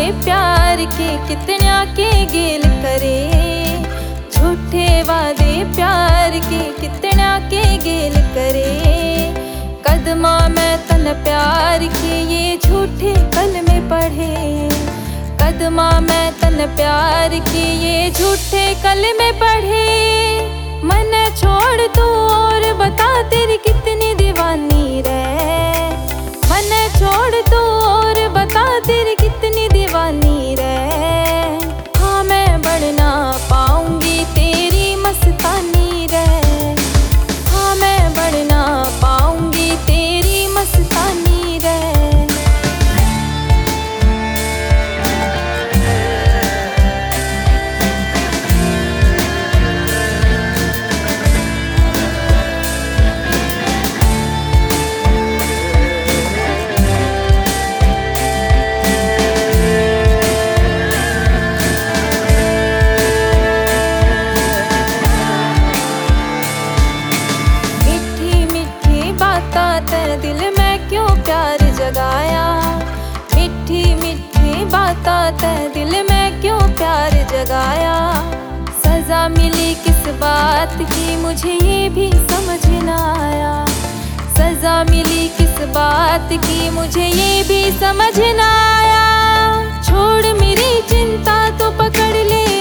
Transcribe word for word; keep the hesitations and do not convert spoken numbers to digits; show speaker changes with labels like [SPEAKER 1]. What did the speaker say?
[SPEAKER 1] प्यार के कितना के गेल करे, झूठे वादे प्यार के कितना के गेल करे। कदमा मैं तन प्यार के ये झूठे कलमे पढ़े, कदमा मैं तन प्यार के ये झूठे कलमे पढ़े। मन छोड़ तू और बता तेरी कितनी दीवानी रे, मन छोड़ तू और बता तेरी कितनी दीवानी रे। हाँ मैं बढ़ ना पाऊंगी तेरी मस्तानी रे, हाँ मैं बढ़ ना पाऊंगी तेरी मस्तानी रे। दिल में क्यों प्यार जगाया, मिठी मिठी बातें ते दिल में क्यों प्यार जगाया। सजा मिली किस बात की मुझे ये भी समझ ना आया, सजा मिली किस बात की मुझे ये भी समझ ना आया। छोड़ मेरी चिंता तो पकड़ ले